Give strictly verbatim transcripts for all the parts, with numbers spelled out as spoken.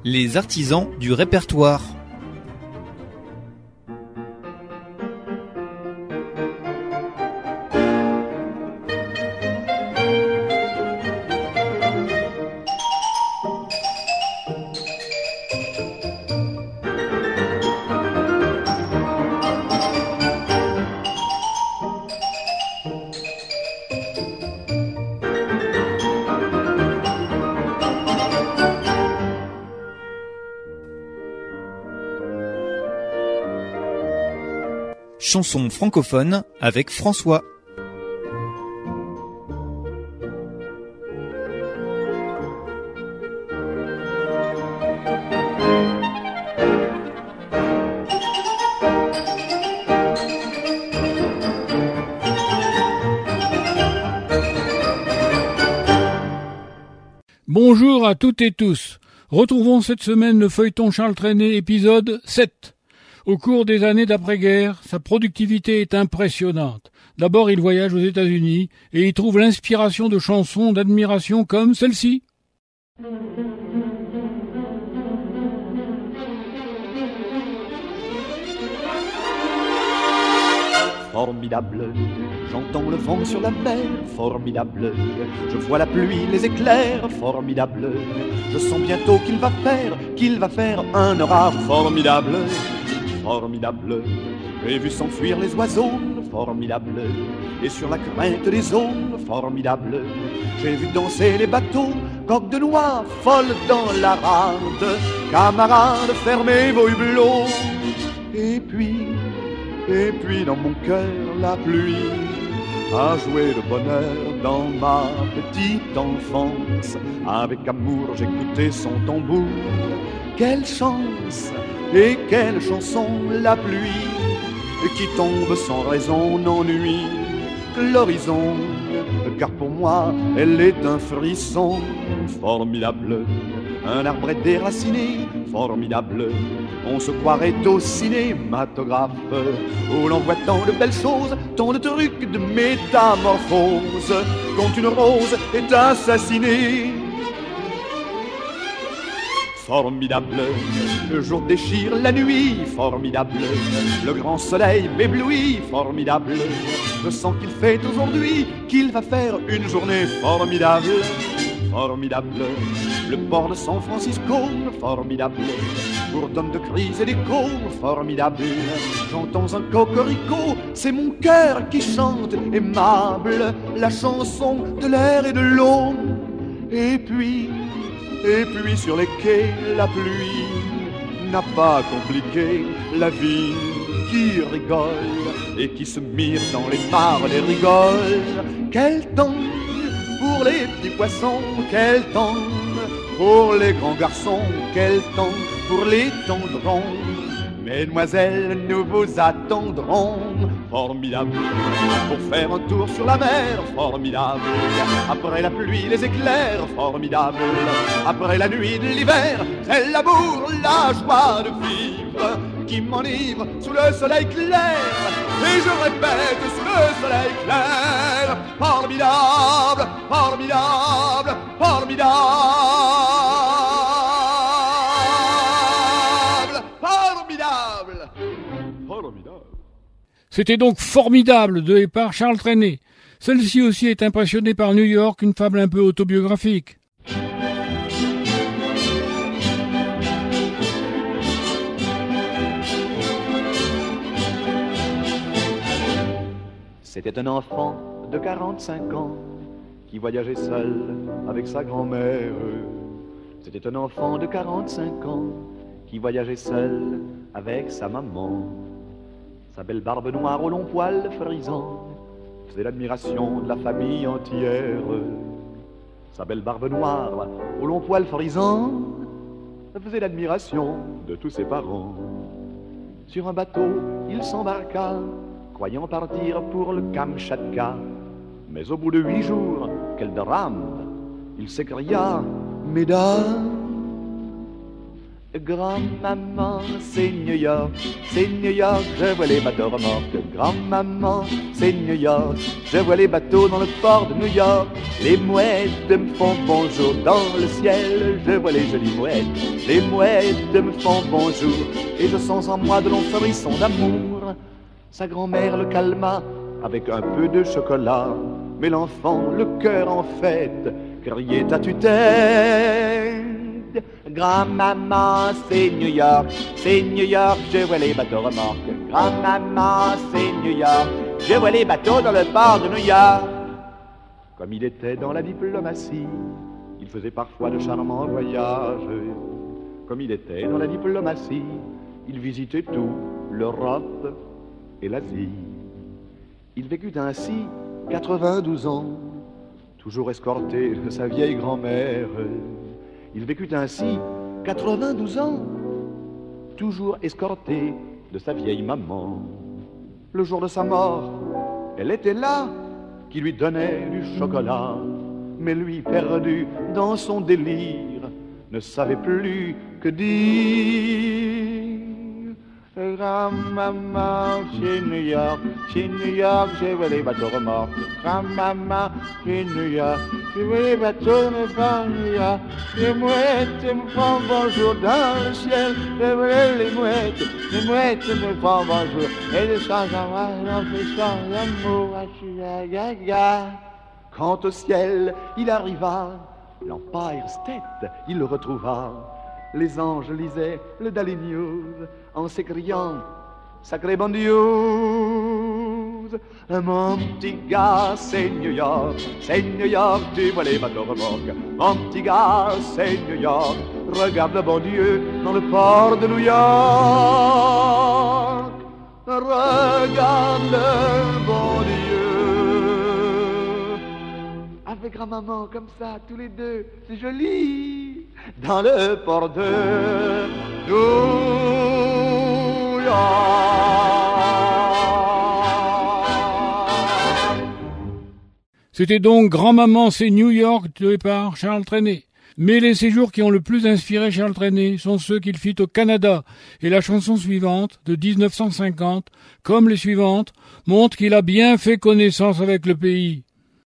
Les artisans du répertoire. Chanson francophone avec François. Bonjour à toutes et tous. Retrouvons cette semaine le feuilleton Charles Trenet, épisode sept. Au cours des années d'après-guerre, sa productivité est impressionnante. D'abord, il voyage aux États-Unis et y trouve l'inspiration de chansons d'admiration comme celle-ci. Formidable, j'entends le vent sur la mer, formidable, je vois la pluie, les éclairs, formidable, je sens bientôt qu'il va faire, qu'il va faire un orage formidable. Formidable, j'ai vu s'enfuir les oiseaux, formidable, et sur la crainte des eaux, formidable, j'ai vu danser les bateaux, coques de noix, folles dans la rade, camarades, fermez vos hublots, et puis, et puis dans mon cœur, la pluie a joué de bonheur dans ma petite enfance, avec amour j'écoutais son tambour, quelle chance! Et quelle chanson, la pluie, qui tombe sans raison n'ennuie que l'horizon, car pour moi, elle est un frisson formidable, un arbre déraciné, formidable, on se croirait au cinématographe, où l'on voit tant de belles choses, tant de trucs de métamorphose, quand une rose est assassinée. Formidable, le jour déchire la nuit, formidable, le grand soleil m'éblouit, formidable, je sens qu'il fait aujourd'hui, qu'il va faire une journée formidable, formidable, le port de San Francisco, formidable, bourdonne de cris et d'échos, formidable, j'entends un cocorico, c'est mon cœur qui chante, aimable, la chanson de l'air et de l'eau, et puis... Et puis sur les quais, la pluie n'a pas compliqué la vie qui rigole et qui se mire dans les mares des rigoles. Quel temps pour les petits poissons, quel temps pour les grands garçons, quel temps pour les tendrons. Mesdemoiselles, nous vous attendrons, formidable, pour faire un tour sur la mer, formidable, après la pluie, les éclairs, formidable, après la nuit de l'hiver, c'est l'amour, la joie de vivre, qui m'enivre sous le soleil clair, et je répète sous le soleil clair, formidable, formidable, formidable. C'était donc Formidable de et par Charles Trenet. Celle-ci aussi est impressionnée par New York, une fable un peu autobiographique. C'était un enfant de quarante-cinq ans qui voyageait seul avec sa grand-mère. C'était un enfant de quarante-cinq ans qui voyageait seul avec sa maman. Sa belle barbe noire au long poil frisant faisait l'admiration de la famille entière. Sa belle barbe noire au long poil frisant faisait l'admiration de tous ses parents. Sur un bateau, il s'embarqua, croyant partir pour le Kamchatka. Mais au bout de huit jours, quel drame! Il s'écria: Mesdames, Grand-maman, c'est New York, c'est New York, je vois les bateaux remorques. Grand-maman, c'est New York, je vois les bateaux dans le port de New York. Les mouettes me font bonjour dans le ciel, je vois les jolies mouettes. Les mouettes me font bonjour, et je sens en moi de longs frissons d'amour. Sa grand-mère le calma avec un peu de chocolat, mais l'enfant, le cœur en fête, criait à tue-tête. Grand-maman, c'est New York, c'est New York, je vois les bateaux remorques. Grand-maman, c'est New York, je vois les bateaux dans le port de New York. Comme il était dans la diplomatie, il faisait parfois de charmants voyages. Comme il était dans la diplomatie, il visitait tout, l'Europe et l'Asie. Il vécut ainsi quatre-vingt-douze ans, toujours escorté de sa vieille grand-mère. Il vécut ainsi quatre-vingt-douze ans, toujours escorté de sa vieille maman. Le jour de sa mort, elle était là, qui lui donnait du chocolat. Mais lui, perdu dans son délire, ne savait plus que dire. Grand-maman, chez New York, chez New York, je vois les bateaux remorques. Grand-maman, chez New York, je vois les bateaux me font New York. Les mouettes me font bonjour dans le ciel, je vois les mouettes, les mouettes me font bonjour. Et le chant en moi, l'on fait chant d'amour, gaga. Quand au ciel il arriva, l'Empire State il le retrouva. Les anges lisaient le Daily News en s'écriant « Sacré bon news !» Mon petit gars, c'est New York, c'est New York, tu vois les bateaux remorques. Mon petit gars, c'est New York, regarde le bon Dieu dans le port de New York. Regarde le bon Dieu. Avec grand-maman, comme ça, tous les deux, c'est joli. Dans le port de New York. C'était donc Grand-maman, c'est New York de par Charles Trenet. Mais les séjours qui ont le plus inspiré Charles Trenet sont ceux qu'il fit au Canada, et la chanson suivante, de dix-neuf cent cinquante, comme les suivantes, montre qu'il a bien fait connaissance avec le pays.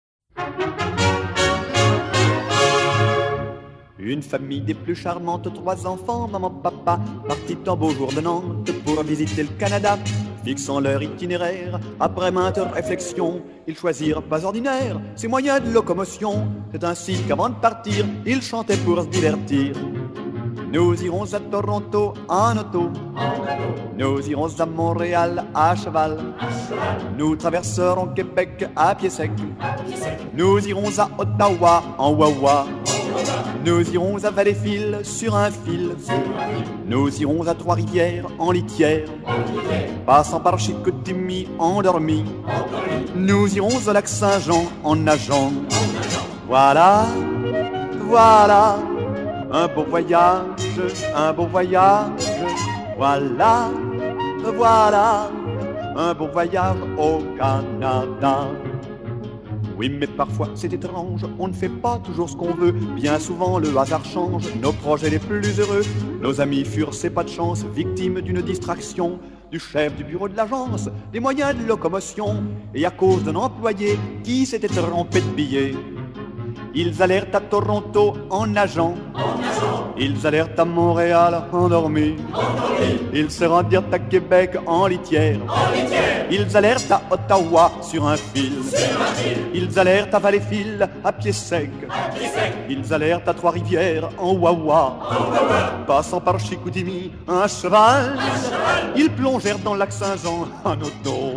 Une famille des plus charmantes, trois enfants, maman, papa, partis en beau jour de Nantes pour visiter le Canada. Fixant leur itinéraire, après maintes réflexions, ils choisirent pas ordinaire ces moyens de locomotion. C'est ainsi qu'avant de partir, ils chantaient pour se divertir. Nous irons à Toronto en auto, nous irons à Montréal à cheval, nous traverserons Québec à pied sec, nous irons à Ottawa en wawa, nous irons à Valleyfield sur un fil, nous irons à Trois-Rivières en litière, passant par Chicoutimi endormi, nous irons au lac Saint-Jean en nageant. Voilà, voilà, un beau voyage, un beau voyage, voilà, voilà, un beau voyage au Canada. Oui, mais parfois c'est étrange, on ne fait pas toujours ce qu'on veut. Bien souvent le hasard change nos projets les plus heureux. Nos amis furent, c'est pas de chance, victimes d'une distraction du chef du bureau de l'agence, des moyens de locomotion. Et à cause d'un employé qui s'était trompé de billet, ils allèrent à Toronto en nageant, ils allèrent à Montréal endormis, ils se rendirent à Québec en litière, ils allèrent à Ottawa sur un fil, ils allèrent à Valleyfield à pied sec, ils allèrent à Trois-Rivières en wawa, passant par Chicoutimi un cheval, ils plongèrent dans le lac Saint-Jean en auto.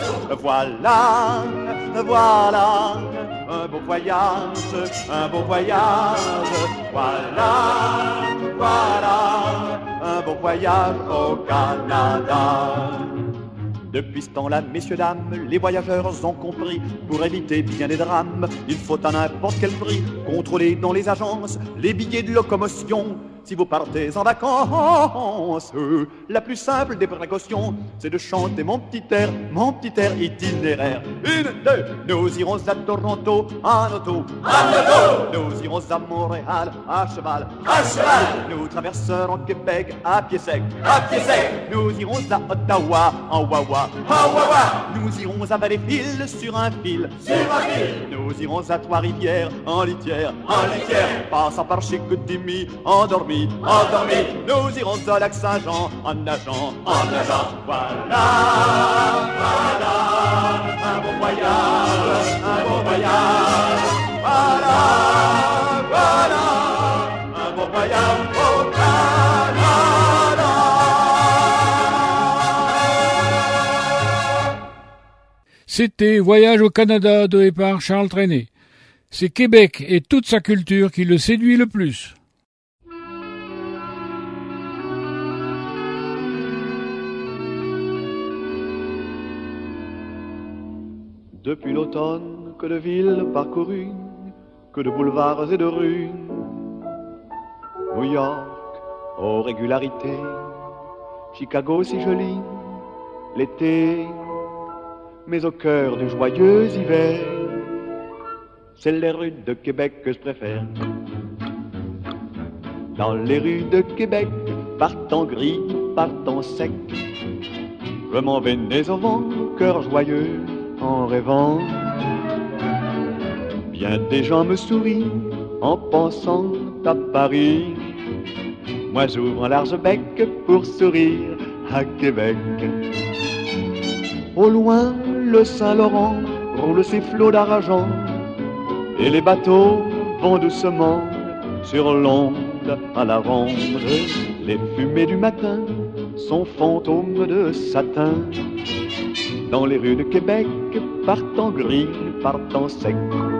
Voilà, voilà, un beau voyage, un beau voyage, voilà, voilà, un beau voyage au Canada. Depuis ce temps-là, messieurs, dames, les voyageurs ont compris, pour éviter bien des drames, il faut à n'importe quel prix contrôler dans les agences les billets de locomotion. si vous partez en vacances. La plus simple des précautions, c'est de chanter mon petit air, mon petit air itinéraire. Une, deux, nous irons à Toronto en auto, en auto. Nous irons à Montréal à cheval, à cheval. Nous traverserons Québec à pied sec, à pied sec. Nous irons à Ottawa en wawa, en wawa. Nous irons à Valleyfield sur un fil, sur un fil. Nous irons à Trois-Rivières en litière, en litière. Passant par Chicoutimi, endormi, endormi. Nous irons au lac Saint-Jean en nageant, en nageant. Voilà, voilà, un bon voyage, un bon voyage. Voilà, voilà, un bon voyage au Canada. C'était Voyage au Canada de et par Charles Trenet. C'est Québec et toute sa culture qui le séduit le plus. Depuis l'automne, que de villes parcourues, que de boulevards et de rues. New York, aux régularités, Chicago si joli, l'été, mais au cœur du joyeux hiver, c'est les rues de Québec que je préfère. Dans les rues de Québec, partant gris, partant sec, je m'en vais nez au vent, cœur joyeux, en rêvant. Bien des gens me sourient en pensant à Paris. Moi j'ouvre un large bec pour sourire à Québec. Au loin, le Saint-Laurent roule ses flots d'argent et les bateaux vont doucement sur l'onde à la ronde. Les fumées du matin sont fantômes de satin. Dans les rues de Québec, partant gris, partant sec.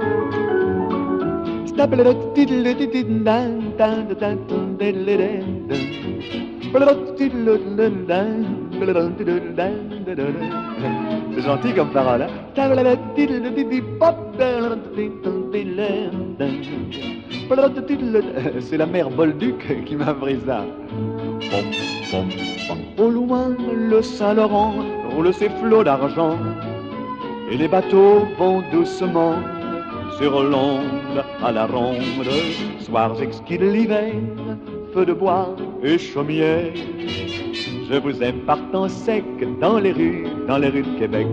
C'est gentil comme parole, hein? C'est la mère Bolduc qui m'a appris ça. Au loin, le Saint-Laurent roule ses flots d'argent et les bateaux vont doucement sur l'onde à la ronde. Soirs exquis de l'hiver, feu de bois et chaumière, je vous aime partant sec dans les rues, dans les rues de Québec.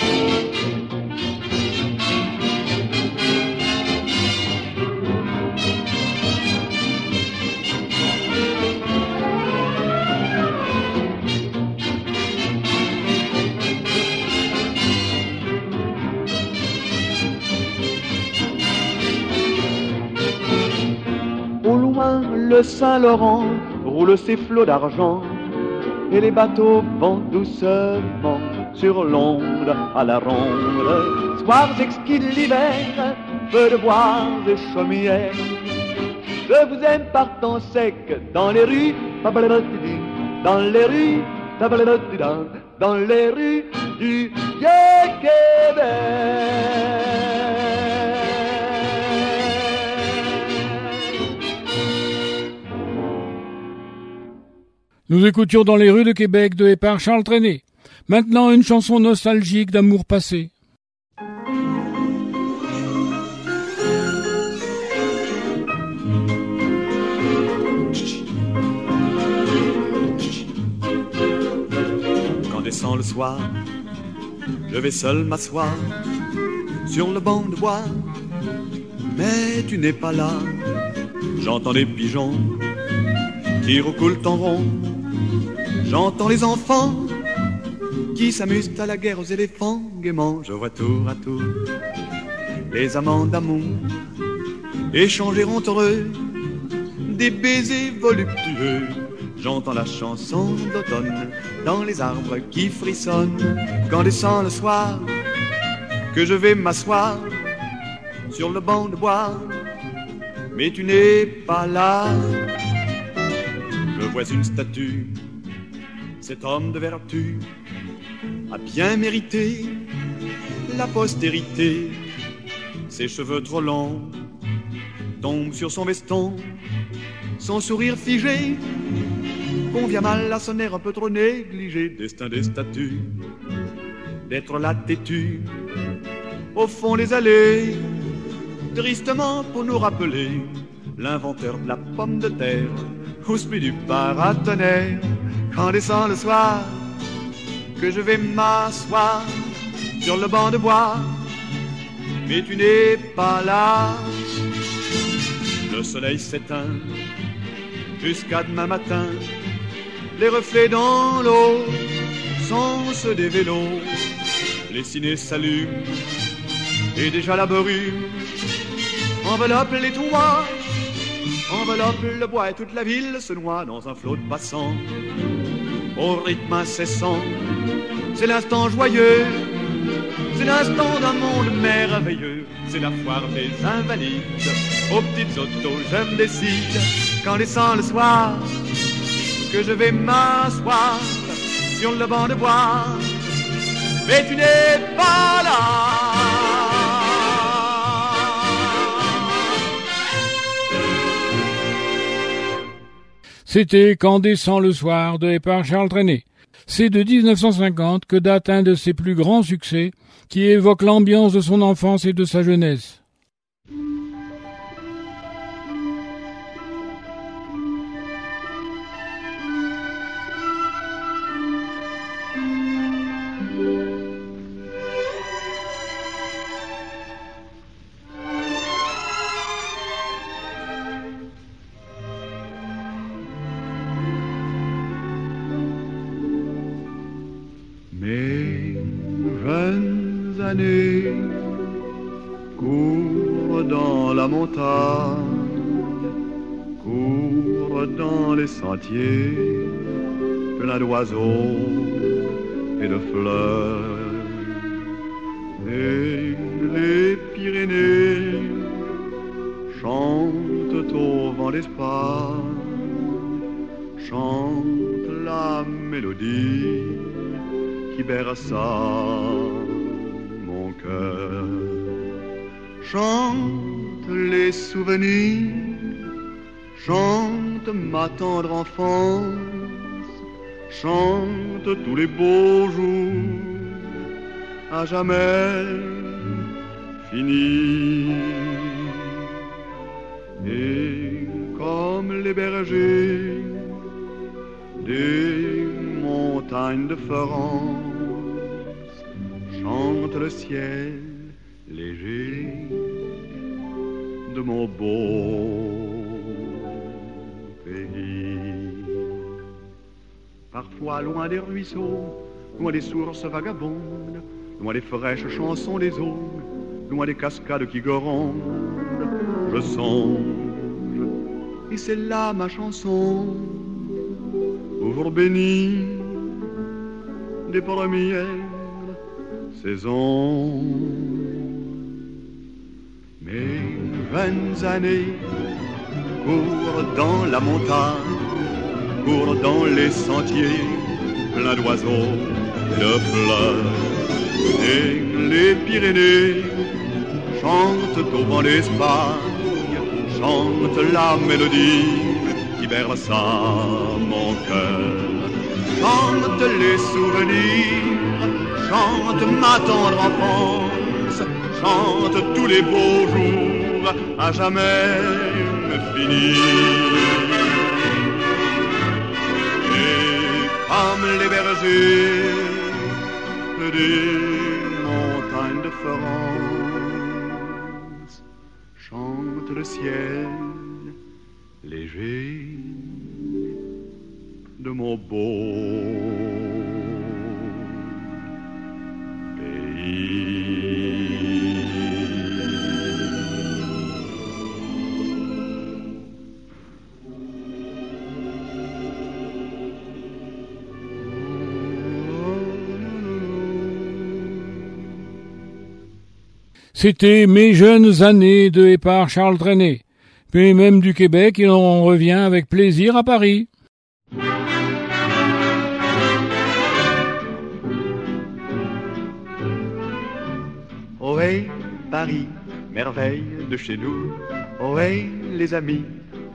Le Saint-Laurent roule ses flots d'argent et les bateaux vont doucement sur l'onde à la ronde. Soirs exquis de l'hiver, feu de bois et chaumière, je vous aime partant sec dans les rues, dans les rues, dans les rues du vieux Québec. Nous écoutions Dans les rues de Québec de et par Charles Trenet. Maintenant, une chanson nostalgique d'amour passé. Quand descend le soir, je vais seul m'asseoir sur le banc de bois, mais tu n'es pas là. J'entends des pigeons qui roucoulent en rond. J'entends les enfants qui s'amusent à la guerre aux éléphants gaiement. Je vois tour à tour les amants d'amour échanger entre eux des baisers voluptueux. J'entends la chanson d'automne dans les arbres qui frissonnent. Quand descend le soir, que je vais m'asseoir sur le banc de bois, mais tu n'es pas là. Je vois une statue, cet homme de vertu a bien mérité la postérité. Ses cheveux trop longs tombent sur son veston son sourire figé convient mal à son air un peu trop négligé. Destin des statues, d'être là têtu au fond des allées, tristement pour nous rappeler l'inventeur de la pomme de terre, au celui du paratonnerre. Quand descend le soir, que je vais m'asseoir sur le banc de bois, mais tu n'es pas là. Le soleil s'éteint jusqu'à demain matin, les reflets dans l'eau sont ceux des vélos, les cinés s'allument et déjà la brume enveloppe les toits, enveloppe le bois et toute la ville se noie dans un flot de passants au rythme incessant. C'est l'instant joyeux, c'est l'instant d'un monde merveilleux, c'est la foire des invalides. Aux petites autos je me décide, quand descend le soir, que je vais m'asseoir sur le banc de bois, mais tu n'es pas là. C'était Quand descend le soir de et par Charles Trenet. C'est de dix-neuf cent cinquante que date un de ses plus grands succès qui évoque l'ambiance de son enfance et de sa jeunesse. Cours dans la montagne, cours dans les sentiers, plein d'oiseaux et de fleurs. Et les Pyrénées chantent au vent d'Espagne, chantent la mélodie qui berça mon cœur. Chante les souvenirs, chante ma tendre enfance, chante tous les beaux jours, à jamais finis. Et comme les bergers des montagnes de France, chante le ciel léger de mon beau pays. Parfois loin des ruisseaux, loin des sources vagabondes, loin des fraîches chansons des eaux, loin des cascades qui grondent, je songe, et c'est là ma chanson, au jour béni des premières saisons. Mes vingt années courent dans la montagne, courent dans les sentiers, plein d'oiseaux et de fleurs. Et les Pyrénées chantent au vent d'Espagne, chantent la mélodie qui berça mon cœur. Chante les souvenirs, chante ma tendre enfance, chante tous les beaux jours à jamais finis. Et comme les bergers des montagnes de France, chante le ciel léger de mon beau C'était Mes jeunes années de et par Charles Trenet. Puis même du Québec, il en revient avec plaisir à Paris. Ohé, Paris, merveille de chez nous. Ohé, les amis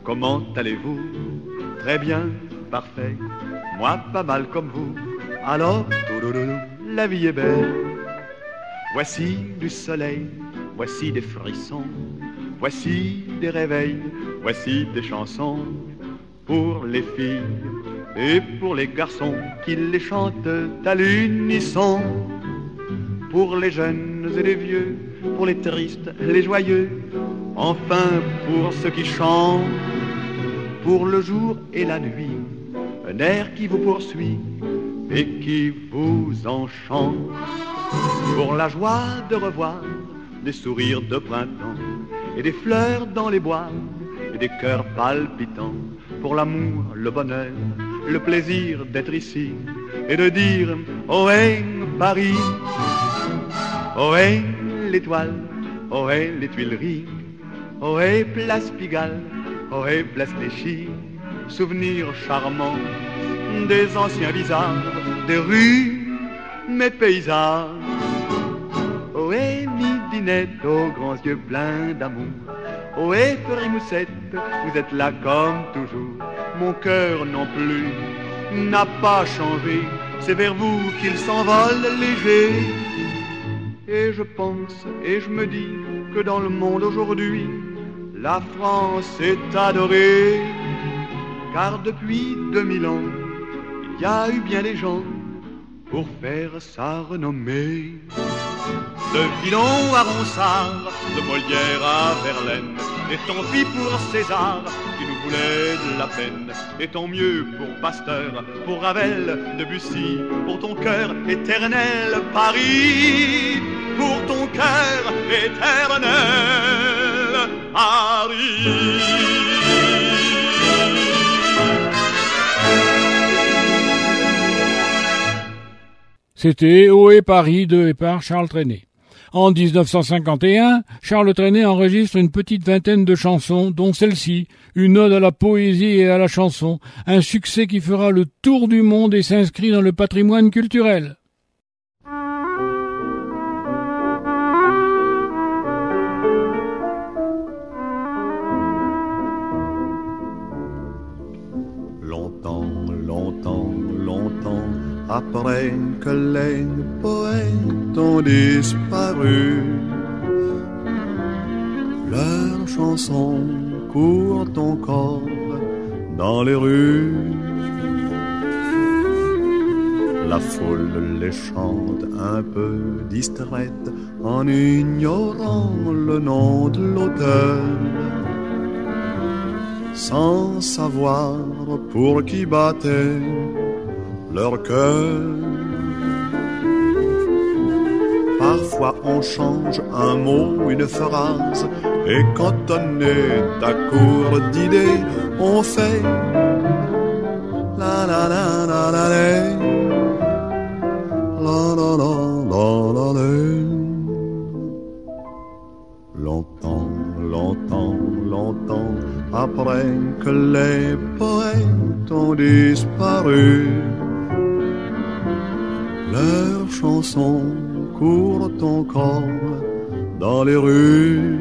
comment allez-vous? Très bien, parfait, moi pas mal comme vous. Alors, toulouloulou, la vie est belle. Voici du soleil, voici des frissons, voici des réveils, voici des chansons pour les filles et pour les garçons qui les chantent à l'unisson. Pour les jeunes et les vieux, pour les tristes, les joyeux, enfin pour ceux qui chantent, pour le jour et la nuit, un air qui vous poursuit et qui vous enchante. Pour la joie de revoir des sourires de printemps et des fleurs dans les bois et des cœurs palpitants. Pour l'amour, le bonheur, le plaisir d'être ici et de dire ohé Paris, ohé l'étoile, ohé les Tuileries, ohé place Pigalle, ohé place Clichy. Souvenirs charmants des anciens visages, des rues, mes paysages. Ohé Midinette aux grands yeux pleins d'amour, ohé Fleury-Moussette, vous êtes là comme toujours. Mon cœur non plus n'a pas changé, c'est vers vous qu'il s'envole léger. Et je pense et je me dis que dans le monde aujourd'hui, la France est adorée. Car depuis deux mille ans, il y a eu bien des gens pour faire sa renommée. De Villon à Ronsard, de Molière à Verlaine, et tant pis pour César qui nous voulait de la peine. Et tant mieux pour Pasteur, pour Ravel, Debussy, pour ton cœur éternel Paris, pour ton cœur éternel Paris. C'était Ohé Paris de et par Charles Trenet. En dix-neuf cent cinquante et un, Charles Trenet enregistre une petite vingtaine de chansons, dont celle-ci, une ode à la poésie et à la chanson, un succès qui fera le tour du monde et s'inscrit dans le patrimoine culturel. Longtemps, longtemps, longtemps, après que les poètes ont disparu, leurs chansons courent encore dans les rues. La foule les chante un peu distraite en ignorant le nom de l'auteur, sans savoir pour qui battait leur cœur. Parfois on change un mot, une phrase, et quand on est à court d'idées, on fait la la la la la la la la la la la. Longtemps, longtemps, longtemps après que les poètes ont disparu, leurs chansons courent encore dans les rues.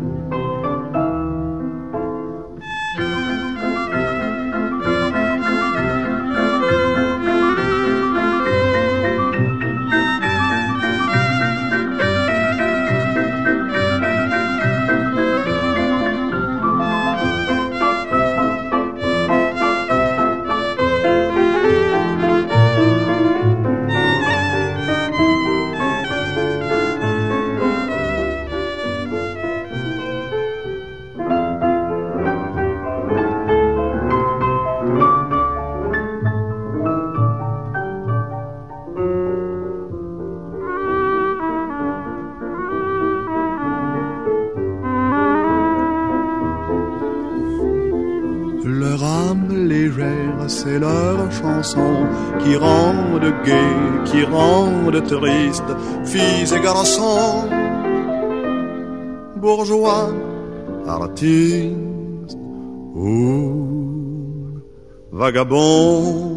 C'est leurs chansons qui rendent gai, qui rendent triste, filles et garçons, bourgeois, artistes ou vagabonds.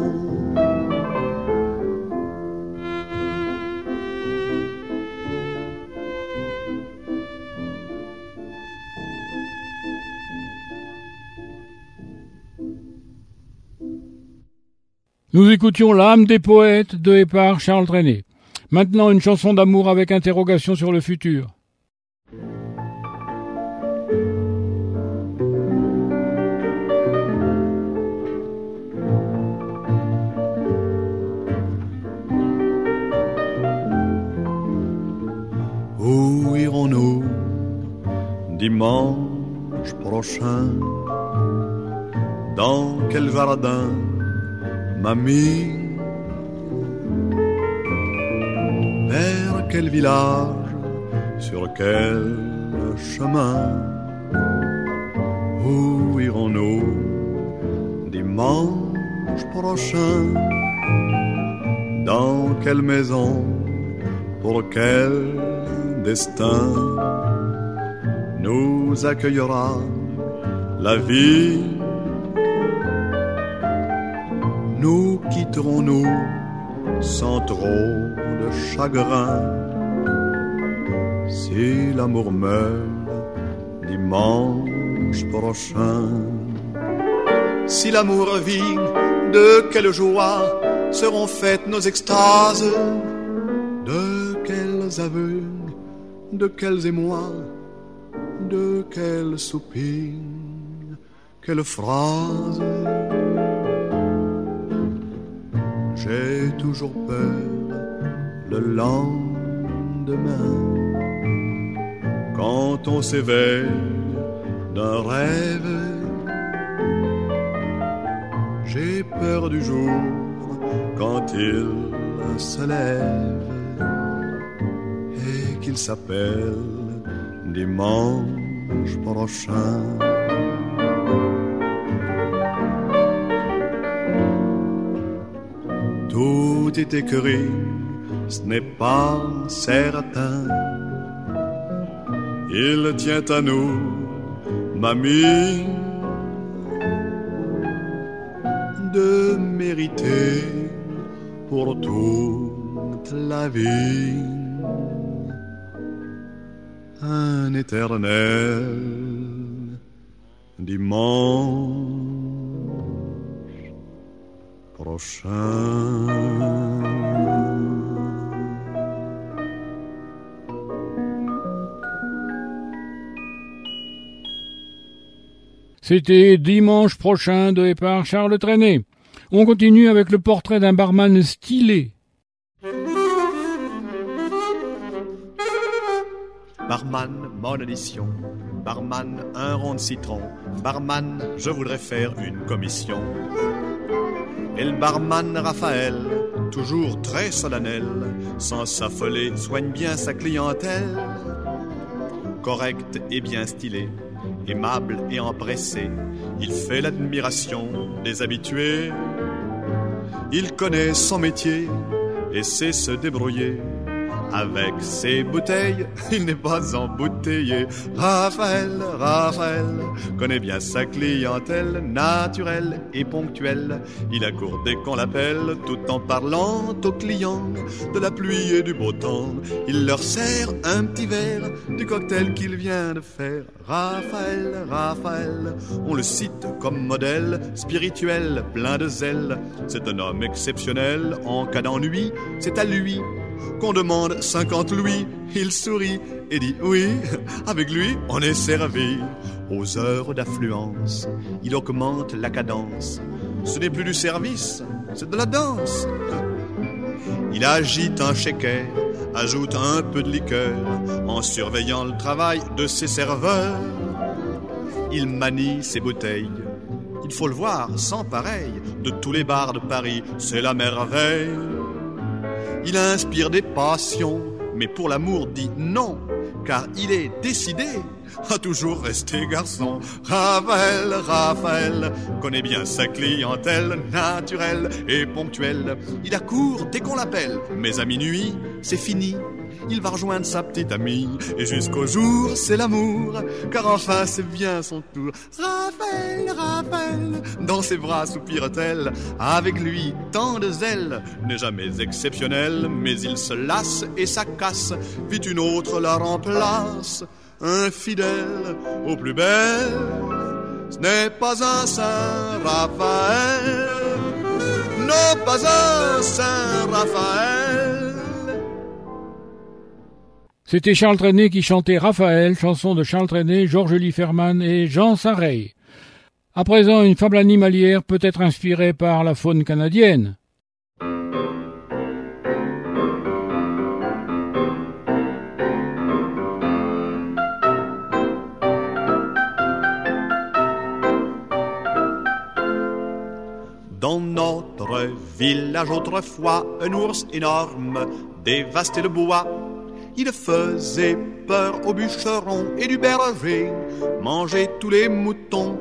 Nous écoutions L'âme des poètes de et par Charles Trenet. Maintenant, une chanson d'amour avec interrogation sur le futur. Où irons-nous dimanche prochain? Dans quel jardin, mamie? Vers quel village, sur quel chemin? Où irons-nous dimanche prochain? Dans quelle maison, pour quel destin nous accueillera la vie? Nous quitterons-nous sans trop de chagrin? Si l'amour meurt dimanche prochain, si l'amour vit, de quelle joie seront faites nos extases? De quels aveux, de quels émois, de quels soupirs, quelles phrases? J'ai toujours peur le lendemain, quand on s'éveille d'un rêve. J'ai peur du jour quand il se lève et qu'il s'appelle dimanche prochain. Tout est écrit, ce n'est pas certain. Il tient à nous, mamie, de mériter pour toute la vie un éternel dimanche prochain. C'était Dimanche prochain de et par Charles Trenet. On continue avec le portrait d'un barman stylé. Barman, mon addition. Barman, un rond de citron. Barman, je voudrais faire une commission. Et le barman Raphaël, toujours très solennel, sans s'affoler, soigne bien sa clientèle. Correct et bien stylé, aimable et empressé, il fait l'admiration des habitués. Il connaît son métier et sait se débrouiller. Avec ses bouteilles, il n'est pas embouteillé. Raphaël, Raphaël, connaît bien sa clientèle, naturelle et ponctuelle. Il accourt dès qu'on l'appelle, tout en parlant aux clients de la pluie et du beau temps. Il leur sert un petit verre du cocktail qu'il vient de faire. Raphaël, Raphaël, on le cite comme modèle spirituel, plein de zèle. C'est un homme exceptionnel, en cas d'ennui, c'est à lui qu'on demande cinquante louis. Il sourit et dit oui, avec lui on est servi. Aux heures d'affluence, il augmente la cadence. Ce n'est plus du service, c'est de la danse. Il agite un shaker, ajoute un peu de liqueur, en surveillant le travail de ses serveurs. Il manie ses bouteilles, il faut le voir sans pareil. De tous les bars de Paris, c'est la merveille. Il inspire des passions, mais pour l'amour dit non, car il est décidé à toujours rester garçon. Raphaël, Raphaël, connaît bien sa clientèle, naturelle et ponctuelle. Il accourt dès qu'on l'appelle, mais à minuit, c'est fini. Il va rejoindre sa petite amie, et jusqu'au jour, c'est l'amour, car enfin c'est bien son tour. Raphaël, Raphaël, dans ses bras soupire-t-elle, avec lui tant de zèle, n'est jamais exceptionnel, mais il se lasse et ça casse, vite une autre la remplace. Infidèle aux plus belles, ce n'est pas un saint Raphaël. non pas un Saint-Raphaël. C'était Charles Trenet qui chantait Raphaël, chanson de Charles Trenet, Georges Liefferman et Jean Sareil. À présent, une fable animalière peut être inspirée par la faune canadienne. Dans notre village autrefois, un ours énorme dévastait le bois. Il faisait peur aux bûcherons et du berger, mangeait tous les moutons.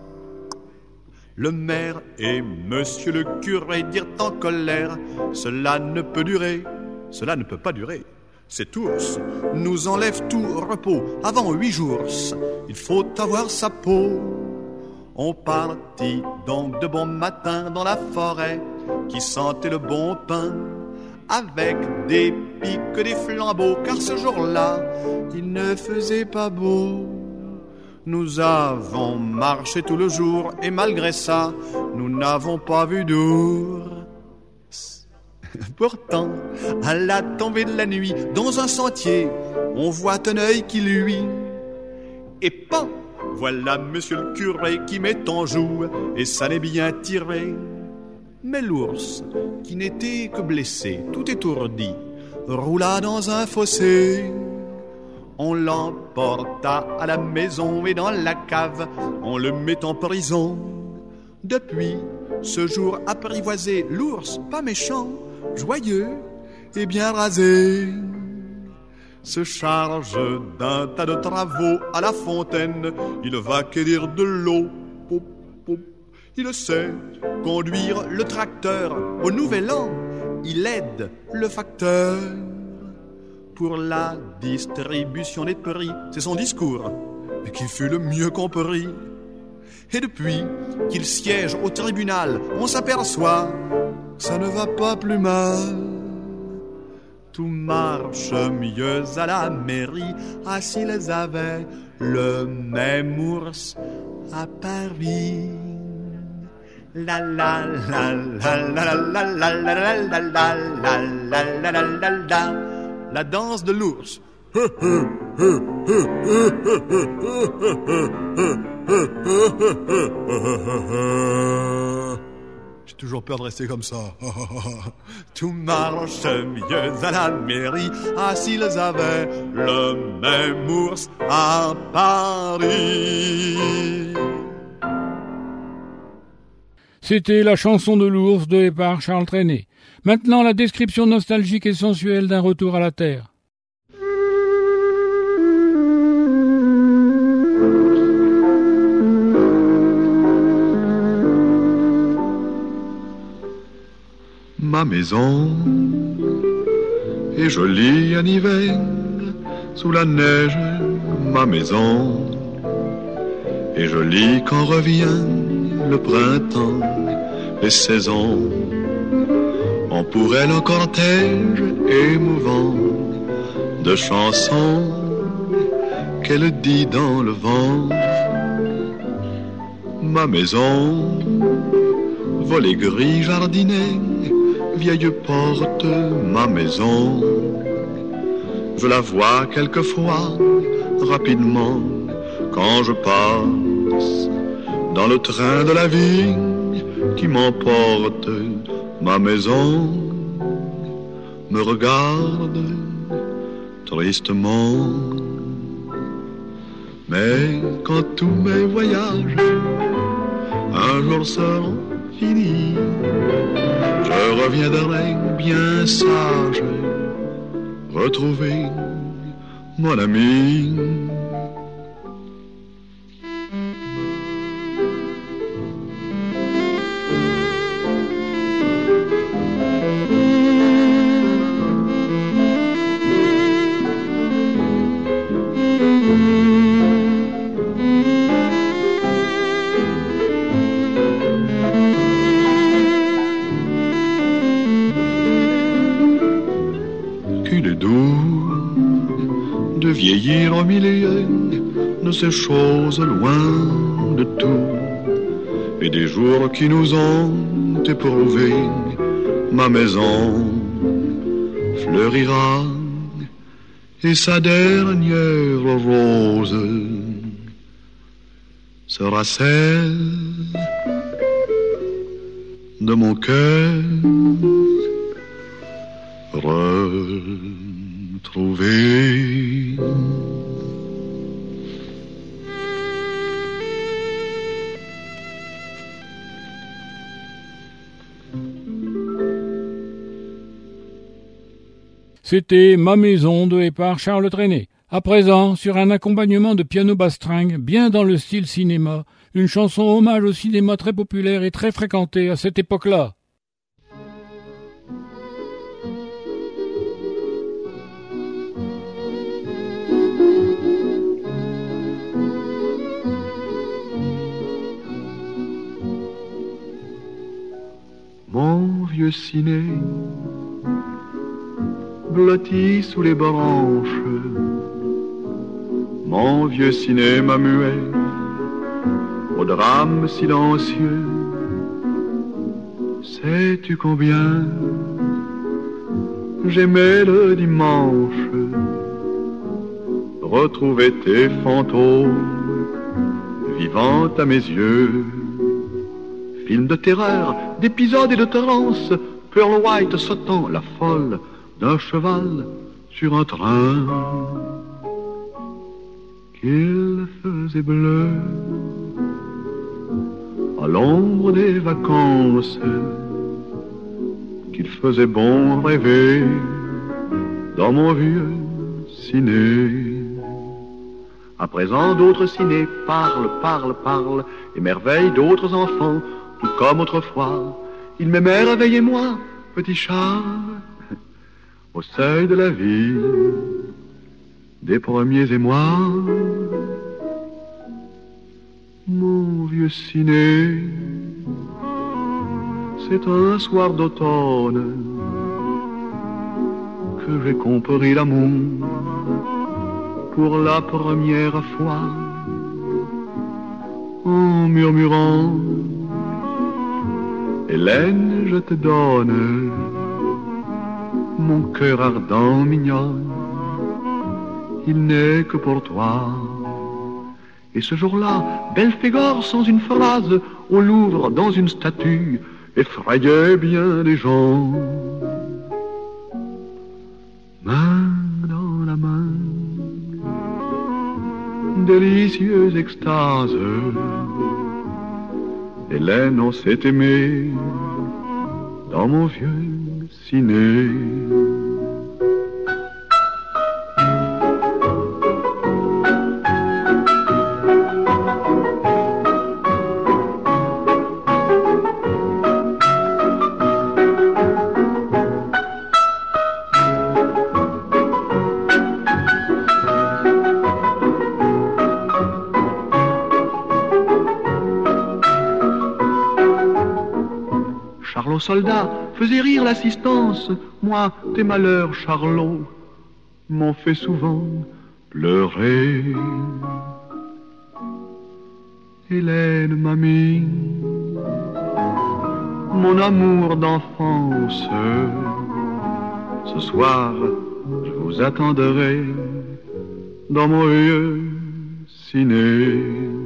Le maire et monsieur le curé dirent en colère: cela ne peut durer, cela ne peut pas durer. Cet ours nous enlève tout repos. Avant huit jours, il faut avoir sa peau. On partit donc de bon matin dans la forêt qui sentait le bon pain, avec des piques, des flambeaux, car ce jour-là, il ne faisait pas beau. Nous avons marché tout le jour et malgré ça, nous n'avons pas vu d'ours. Pourtant, à la tombée de la nuit, dans un sentier, on voit un œil qui luit. Et pan, voilà monsieur le curé qui met en joue, et ça n'est bien tiré. Mais l'ours, qui n'était que blessé, tout étourdi, roula dans un fossé. On l'emporta à la maison et dans la cave, on le met en prison. Depuis ce jour apprivoisé, l'ours, pas méchant, joyeux et bien rasé, se charge d'un tas de travaux à la fontaine. Il va cueillir de l'eau. Pop, pop. Il sait conduire le tracteur. Au nouvel an, il aide le facteur pour la distribution des prix. C'est son discours qui fut le mieux compris. Et depuis qu'il siège au tribunal, on s'aperçoit que ça ne va pas plus mal. Tout marche mieux à la mairie. Ah, s'ils avaient le même ours à Paris. La la la la la la la la la la la la la la la. La danse de l'ours. J'ai toujours peur de rester comme ça. Tout marche mieux à la mairie. Ah, s'ils avaient le même ours à Paris. C'était la chanson de l'ours de et par Charles Trenet. Maintenant, la description nostalgique et sensuelle d'un retour à la terre. Ma maison est jolie en hiver, sous la neige. Ma maison est jolie quand revient le printemps, les saisons. On pourrait le cortège émouvant de chansons qu'elle dit dans le vent. Ma maison, volet gris jardinet, vieille porte, ma maison. Je la vois quelquefois rapidement quand je passe dans le train de la vie qui m'emporte. Ma maison me regarde tristement. Mais quand tous mes voyages un jour seront finis, je reviendrai bien sage retrouver mon ami. Vieillir au milieu de ces choses loin de tout, et des jours qui nous ont éprouvé, ma maison fleurira et sa dernière rose sera celle de mon cœur retrouvé. C'était Ma maison de et par Charles Trenet. À présent, sur un accompagnement de piano bastringue, bien dans le style cinéma, une chanson hommage au cinéma très populaire et très fréquenté à cette époque-là. Mon vieux ciné, blotti sous les branches, mon vieux cinéma muet, au drame silencieux. Sais-tu combien j'aimais le dimanche retrouver tes fantômes vivant à mes yeux. Film de terreur, d'épisodes et de transe, Pearl White sautant la folle d'un cheval sur un train qu'il faisait bleu à l'ombre des vacances, qu'il faisait bon rêver dans mon vieux ciné. À présent d'autres cinés parlent, parlent, parlent, émerveillent d'autres enfants, tout comme autrefois. Ils m'aimaient, réveillez-moi, petit Charles, au seuil de la vie des premiers émois. Mon vieux ciné, c'est un soir d'automne que j'ai compris l'amour pour la première fois, en murmurant Hélène, je te donne mon cœur ardent, mignonne, il n'est que pour toi. Et ce jour-là, Belphégor, sans une phrase, au Louvre, dans une statue, effrayait bien les gens. Main dans la main, délicieuse extase, Hélène, on s'est aimé dans mon vieux ciné. Charlot soldat faisait rire l'assistance. Moi, tes malheurs, Charlot, m'ont fait souvent pleurer. Hélène, mamie, mon amour d'enfance, ce soir, je vous attendrai dans mon vieux ciné.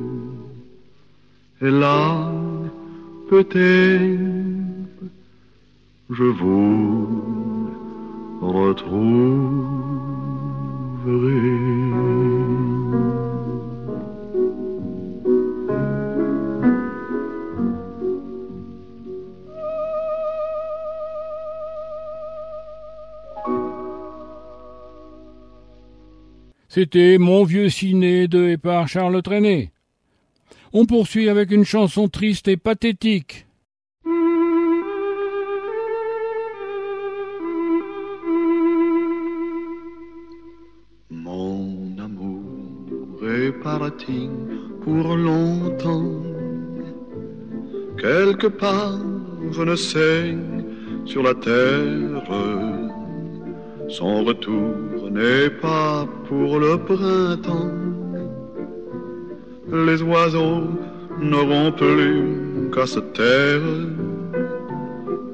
Et là, peut-être, je vous retrouverai. C'était Mon vieux ciné de et par Charles Trenet. On poursuit avec une chanson triste et pathétique. Mon amour est parti pour longtemps, quelque part, je ne sais, sur la terre. Son retour n'est pas pour le printemps. Les oiseaux n'auront plus qu'à se taire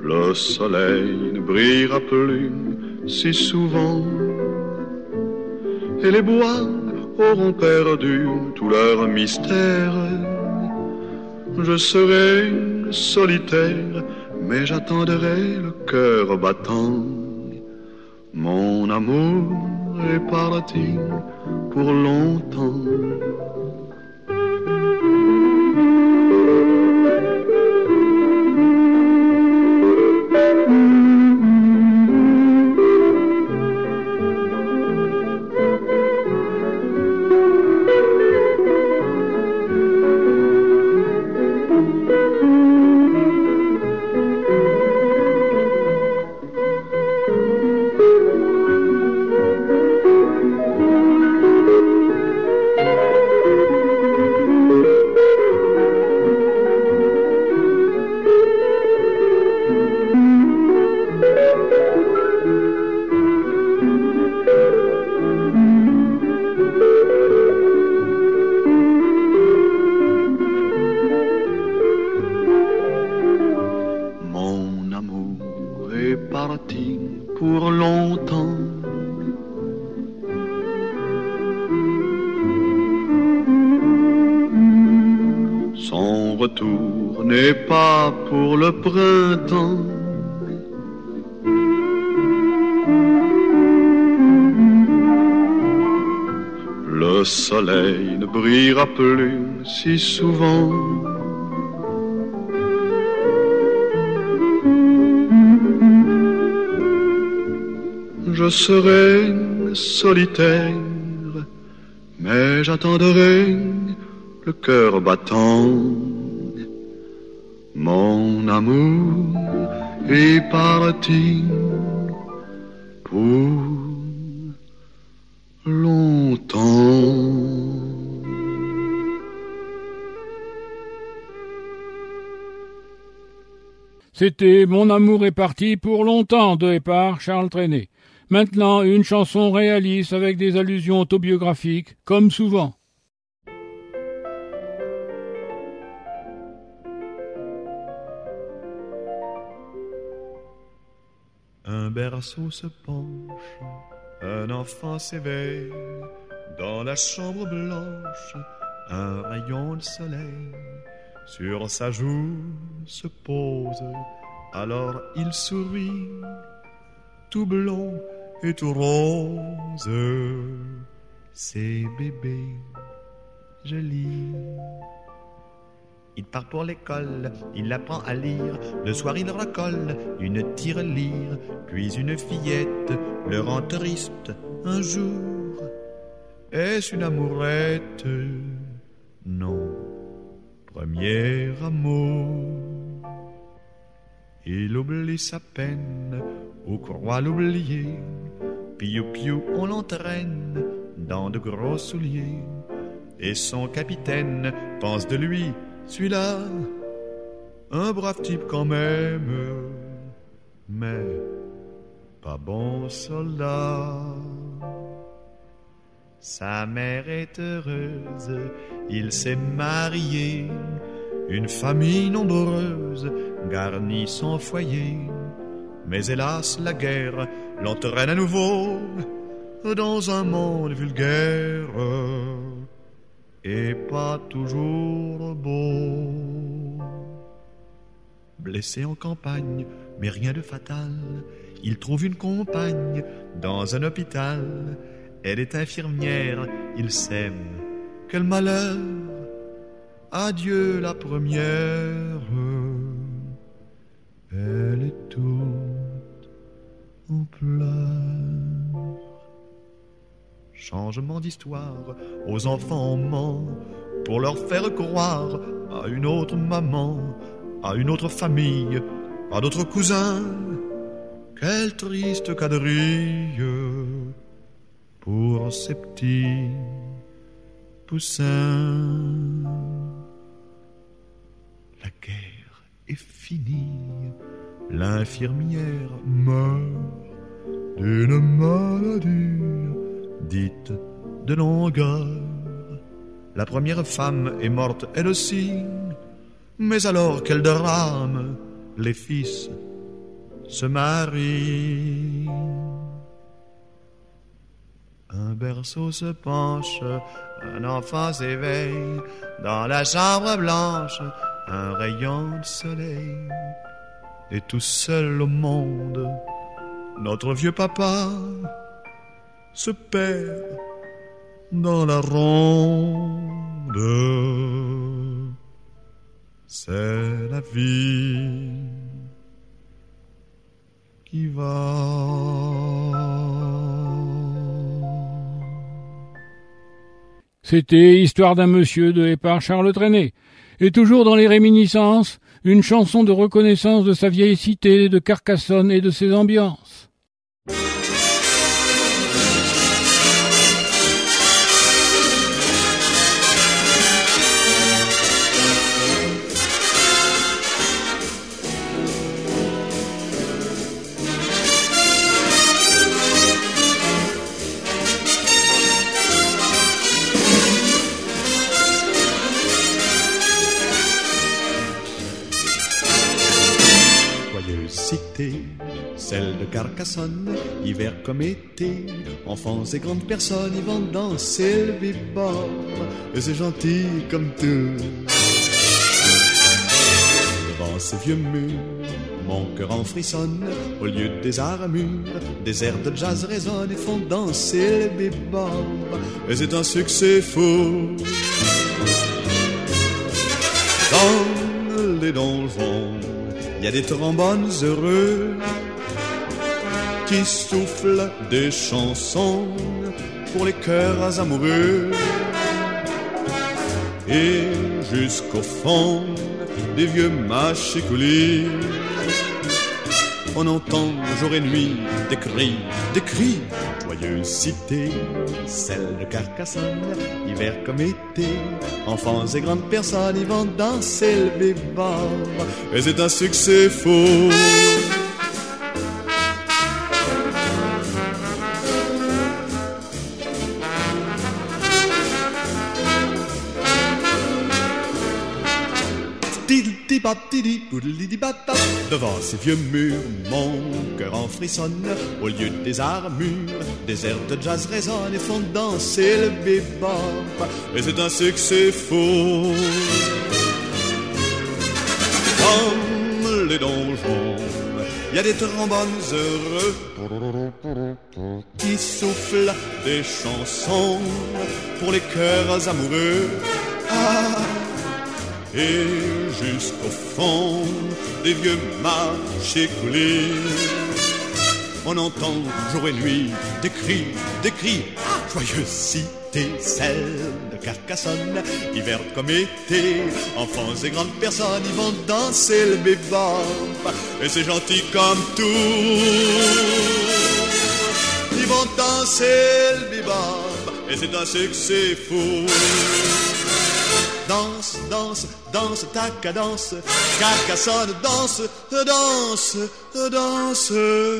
le soleil ne brillera plus si souvent, et les bois auront perdu tout leur mystère. Je serai solitaire, mais j'attendrai le cœur battant. Mon amour est parti pour longtemps. Pour longtemps. Son retour n'est pas pour le printemps. Le soleil ne brillera plus si souvent. Je serai solitaire, mais j'attendrai le cœur battant. Mon amour est parti pour longtemps. C'était Mon amour est parti pour longtemps de et par Charles Trenet. Maintenant, une chanson réaliste avec des allusions autobiographiques, comme souvent. Un berceau se penche, un enfant s'éveille, dans la chambre blanche, un rayon de soleil sur sa joue se pose, alors il sourit, tout blond et tout rose. C'est bébé joli. Il part pour l'école, il apprend à lire. Le soir il recolle une tirelire. Puis une fillette le rend triste un jour. Est-ce une amourette? Non, premier amour. Il oublie sa peine, ou croit l'oublier. Piou piou on l'entraîne dans de gros souliers. Et son capitaine pense de lui, celui-là, un brave type quand même, mais pas bon soldat. Sa mère est heureuse, il s'est marié, une famille nombreuse garnit son foyer. Mais hélas la guerre l'entraîne à nouveau dans un monde vulgaire et pas toujours beau. Blessé en campagne, mais rien de fatal, il trouve une compagne dans un hôpital. Elle est infirmière, ils s'aiment, quel malheur. Adieu la première, elle est toute en pleurs. Changement d'histoire, aux enfants on ment pour leur faire croire à une autre maman, à une autre famille, à d'autres cousins. Quelle triste quadrille pour ces petits poussins. La guerre est finie, l'infirmière meurt d'une maladie dite de longueur. La première femme est morte elle aussi, mais alors quel drame, les fils se marient. Un berceau se penche, un enfant s'éveille, dans la chambre blanche, un rayon de soleil. Et tout seul au monde, notre vieux papa se perd dans la ronde. C'est la vie qui va. C'était Histoire d'un monsieur de et par Charles Trenet. Et toujours dans les réminiscences, une chanson de reconnaissance de sa vieille cité, de Carcassonne et de ses ambiances. Cité, celle de Carcassonne, hiver comme été, enfants et grandes personnes y vont danser le bebop, et c'est gentil comme tout. Devant ces vieux murs, mon cœur en frissonne, au lieu des armures, des airs de jazz résonnent et font danser le bebop, et c'est un succès fou. Dans les donjons, il y a des trombones heureux qui soufflent des chansons pour les cœurs amoureux. Et jusqu'au fond des vieux mâchicoulis, on entend jour et nuit des cris, des cris. Joyeuse cité, celle de Carcassonne, hiver comme été, enfants et grandes personnes y vont danser le bebop, et c'est un succès fou. Devant ces vieux murs, mon cœur en frissonne, au lieu des armures, des airs de jazz résonnent et font danser le bebop, et c'est un succès fou. Dans les donjons, il y a des trombones heureux qui soufflent des chansons pour les cœurs amoureux. Ah, et jusqu'au fond des vieux mâchicoulis, on entend jour et nuit des cris, des cris. Ah, joyeuse cité, celle de Carcassonne, hiver comme été, enfants et grandes personnes y vont danser le bebop, et c'est gentil comme tout. Ils vont danser le bebop, et c'est un succès fou. Danse, danse, danse ta cadence, Carcassonne danse, danse, danse.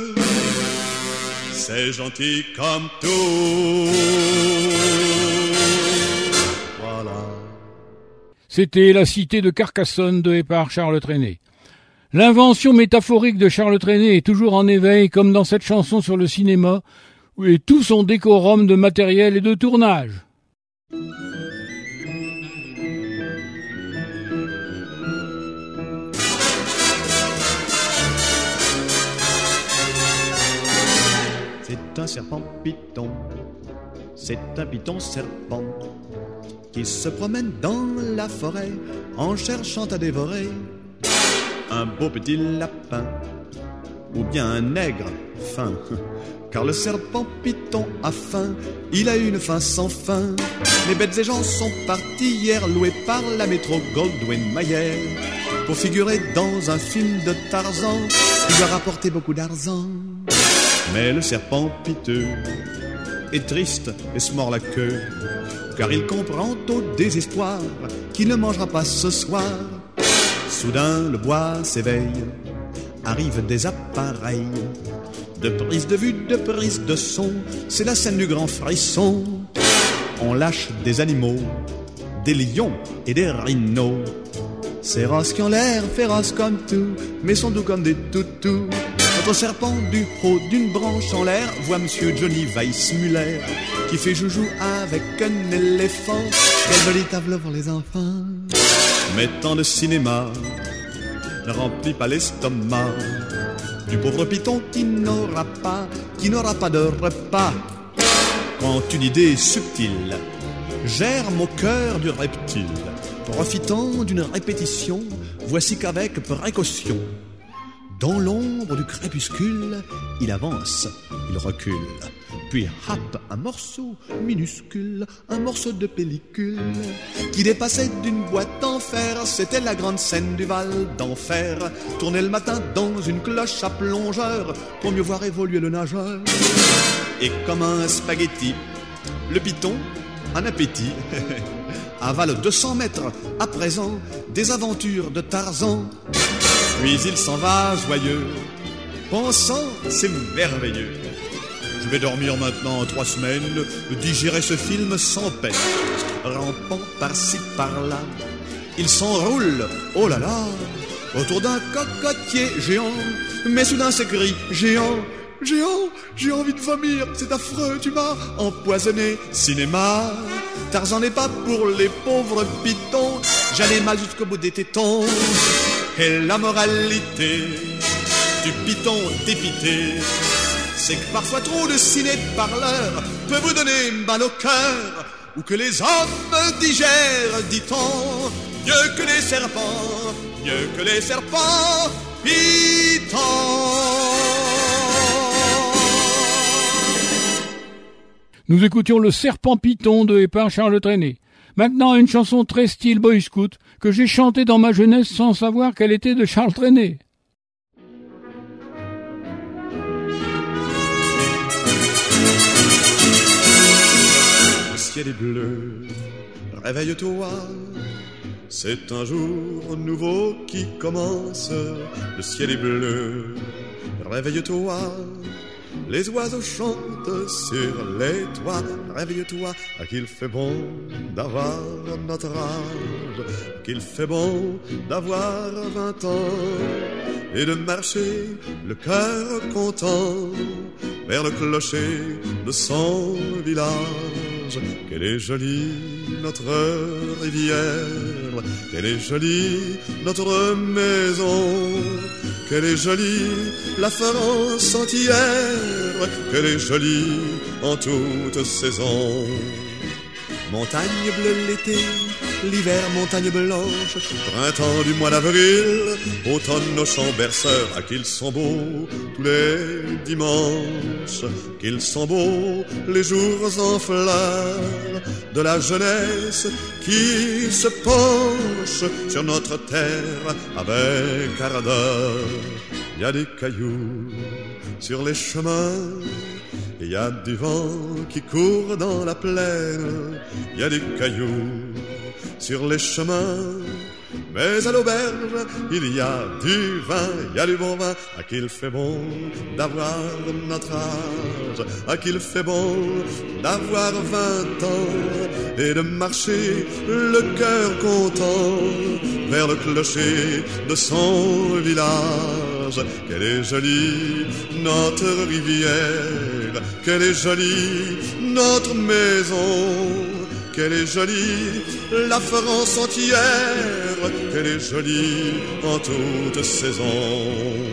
C'est gentil comme tout. Voilà. C'était la cité de Carcassonne de et par Charles Trenet. L'invention métaphorique de Charles Trenet est toujours en éveil, comme dans cette chanson sur le cinéma, et tout son décorum de matériel et de tournage. C'est un serpent python, c'est un python serpent qui se promène dans la forêt en cherchant à dévorer un beau petit lapin ou bien un nègre fin. Car le serpent python a faim, il a une faim sans fin. Les bêtes et gens sont partis hier, loués par la métro Goldwyn Mayer, pour figurer dans un film de Tarzan qui leur a rapporté beaucoup d'argent. Mais le serpent piteux est triste et se mord la queue, car il comprend au désespoir qu'il ne mangera pas ce soir. Soudain le bois s'éveille, arrivent des appareils de prise de vue, de prise de son, c'est la scène du grand frisson. On lâche des animaux, des lions et des rhinos, ces roses qui ont l'air féroces comme tout, mais sont doux comme des toutous. L'autre serpent du haut d'une branche en l'air voit Monsieur Johnny Weissmuller qui fait joujou avec un éléphant. Quelle jolie table pour les enfants. Mais tant de cinéma ne remplit pas l'estomac du pauvre python qui n'aura pas, qui n'aura pas de repas. Quand une idée subtile germe au cœur du reptile, profitant d'une répétition, voici qu'avec précaution, dans l'ombre du crépuscule, il avance, il recule, puis happe un morceau minuscule, un morceau de pellicule qui dépassait d'une boîte en fer. C'était la grande scène du Val d'Enfer, tournée le matin dans une cloche à plongeur pour mieux voir évoluer le nageur. Et comme un spaghetti, le python, un appétit, avale deux cents mètres à présent des aventures de Tarzan. Puis il s'en va joyeux, pensant c'est merveilleux. Je vais dormir maintenant trois semaines, digérer ce film sans peine. Rampant par-ci par-là, il s'enroule, oh là là, autour d'un cocotier géant. Mais soudain s'écrie géant, géant, j'ai envie de vomir, c'est affreux, tu m'as empoisonné. Cinéma, Tarzan n'est pas pour les pauvres pitons, j'allais mal jusqu'au bout des tétons. Et la moralité du python dépité, c'est que parfois trop de ciné-parleurs peut vous donner mal au cœur, ou que les hommes digèrent, dit-on, mieux que les serpents, mieux que les serpents pythons. Nous écoutions le Serpent Python de et par Charles Trenet. Maintenant, une chanson très style Boy Scout que j'ai chantée dans ma jeunesse sans savoir qu'elle était de Charles Trenet. Le ciel est bleu, réveille-toi, c'est un jour nouveau qui commence. Le ciel est bleu, réveille-toi, les oiseaux chantent sur les toits. Réveille-toi, qu'il fait bon d'avoir notre âge, qu'il fait bon d'avoir vingt ans, et de marcher le cœur content vers le clocher de son village. Qu'elle est jolie notre rivière, qu'elle est jolie notre maison, qu'elle est jolie la France entière, qu'elle est jolie en toute saison. Montagne bleue l'été, l'hiver montagne blanche, printemps du mois d'avril, automne au champ berceur. Ah qu'ils sont beaux tous les dimanches, qu'ils sont beaux les jours en fleurs de la jeunesse qui se penche sur notre terre avec ardeur. Il y a des cailloux sur les chemins, il y a du vent qui court dans la plaine, il y a des cailloux sur les chemins, mais à l'auberge il y a du vin, il y a du bon vin. À qu'il fait bon d'avoir notre âge, à qu'il fait bon d'avoir vingt ans, et de marcher le cœur content vers le clocher de son village. Qu'elle est jolie notre rivière, qu'elle est jolie notre maison, qu'elle est jolie la France entière, qu'elle est jolie en toute saison.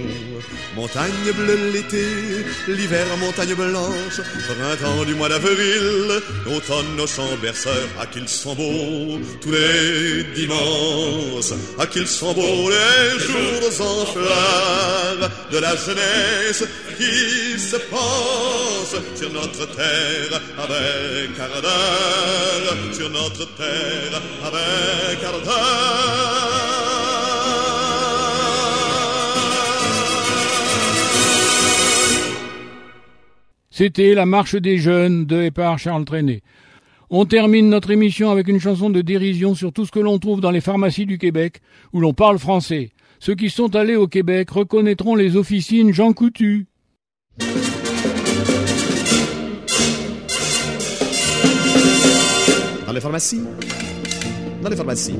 Montagne bleue l'été, l'hiver montagne blanche, printemps du mois d'avril, automne au champ berceur. À qu'ils sont beaux tous les dimanches, à qu'ils sont beaux les jours en fleurs de la jeunesse qui se penche sur notre terre avec ardeur, sur notre terre avec ardeur. C'était La Marche des Jeunes de et par Charles Trenet. On termine notre émission avec une chanson de dérision sur tout ce que l'on trouve dans les pharmacies du Québec où l'on parle français. Ceux qui sont allés au Québec reconnaîtront les officines Jean Coutu. Dans les pharmacies, dans les pharmacies,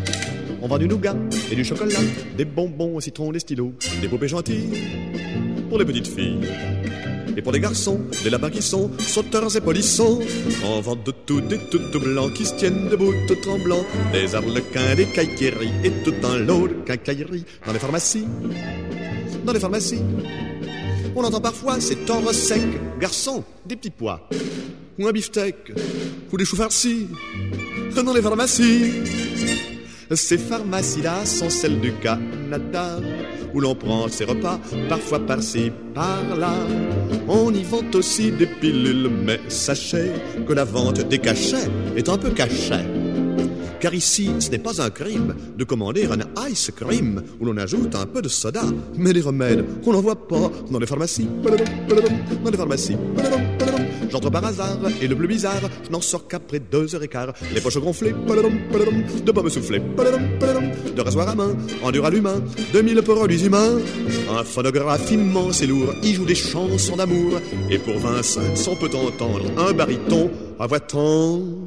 on vend du nougat et du chocolat, des bonbons au citron, des stylos, des poupées gentilles pour les petites filles. Et pour les garçons, des lapins qui sont sauteurs et polissons, en vente de tout, des tout blancs qui se tiennent debout tout tremblants, des arlequins, des cailleries et tout un lot de quincailleries. Dans les pharmacies, dans les pharmacies, on entend parfois ces tendres secs, garçons, des petits pois, ou un beefsteak, ou des choux farcis. Dans les pharmacies, ces pharmacies-là sont celles du Canada, où l'on prend ses repas, parfois par-ci, par-là. On y vend aussi des pilules, mais sachez que la vente des cachets est un peu cachée. Car ici, ce n'est pas un crime de commander un ice cream où l'on ajoute un peu de soda. Mais les remèdes, on n'en voit pas dans les pharmacies. Dans les pharmacies. J'entre par hasard et le plus bizarre, je n'en sors qu'après deux heures et quart. Les poches gonflées, de pommes soufflées, de rasoir à main, en dur à l'humain, de mille produits humains. Un phonographe immense et lourd, y joue des chansons d'amour. Et pour vingt-cinq, on peut entendre un baryton à voix tendre.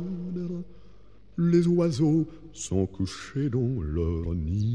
Les oiseaux sont couchés dans leur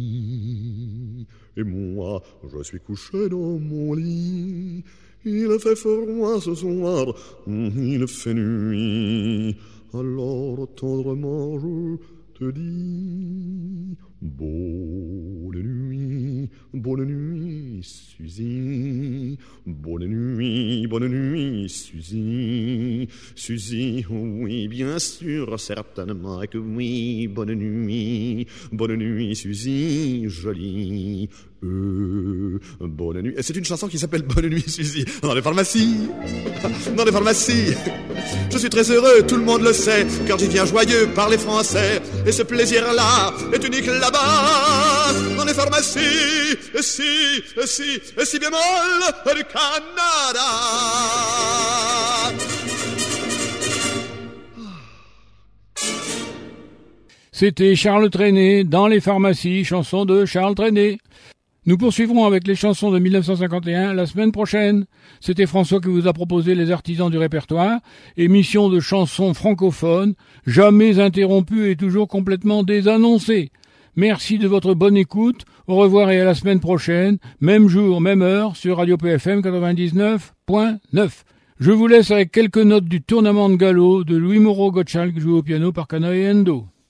nid, et moi, je suis couché dans mon lit. Il fait froid ce soir, il fait nuit, alors tendrement je te dis bonne nuit, bonne nuit, Suzy, bonne nuit, bonne nuit, Suzy, Suzy, oui, bien sûr, certainement que oui, bonne nuit, bonne nuit, Suzy, jolie. Euh, bonne nuit. C'est une chanson qui s'appelle Bonne nuit, Suzy. Dans les pharmacies. Dans les pharmacies. Je suis très heureux, tout le monde le sait, car j'y viens joyeux par les Français. Et ce plaisir-là est unique là-bas. Dans les pharmacies. Et si, et si, et si bémol du Canada. C'était Charles Trenet, Dans les pharmacies, chanson de Charles Trenet. Nous poursuivrons avec les chansons de mille neuf cent cinquante et un la semaine prochaine. C'était François qui vous a proposé les artisans du répertoire, émission de chansons francophones, jamais interrompue et toujours complètement désannoncée. Merci de votre bonne écoute, au revoir et à la semaine prochaine, même jour, même heure, sur Radio P F M quatre-vingt-dix-neuf point neuf. Je vous laisse avec quelques notes du Tournement de Galop de Louis Moreau Gottschalk joué au piano par Canaille Endo.